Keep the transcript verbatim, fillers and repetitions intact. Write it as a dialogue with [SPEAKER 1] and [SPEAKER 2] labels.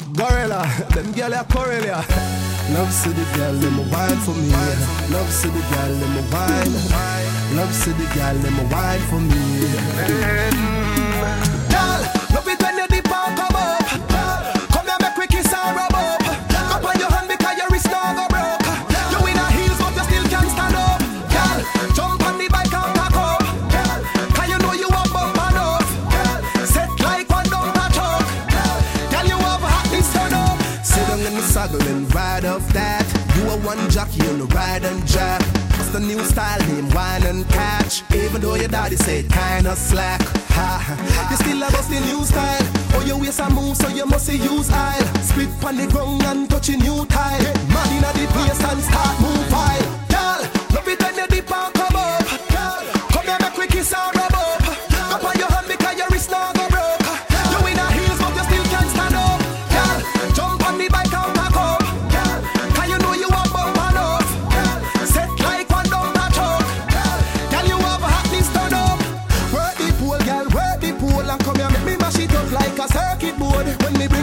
[SPEAKER 1] Gorilla, them girl are Corellia. Love see the girl, them a wine for me. Love see the girl, them a wine. Love see the girl, them a wine for me. Girl, love it when you dip and come up. Come here, make we kiss and rub up. Up on your hand because your wrist now go broke. You in a heels but you still can't stand up. Girl, jump on the bike and pack up. Girl, cause you know you want bump and up. Girl, set like one down the truck. Girl, you have hotness turn up. Sit down in the saddle and ride off that. You are one jockey on the ride and jack. What's the new style name? Wine and catch. Even though your daddy said kinda slack. Ha, you still a bust the new style. Oh, your waist a move, so you must use aisle. Spit on the ground and touching new tile. Mad inna the place and start move pile. Girl, love it when you dip and come up. Come here, make we kiss and rub up. Up on your hand because your wrist now go broke. You in a heels but you still can't stand up. Girl, jump on the bike and pack up. Girl, cause you know you want bump and up. Girl, set like one down the truck. Girl, you have hotness turn up. Work the pole, girl, work the pole and come here make me mash it up like a circuit board. When me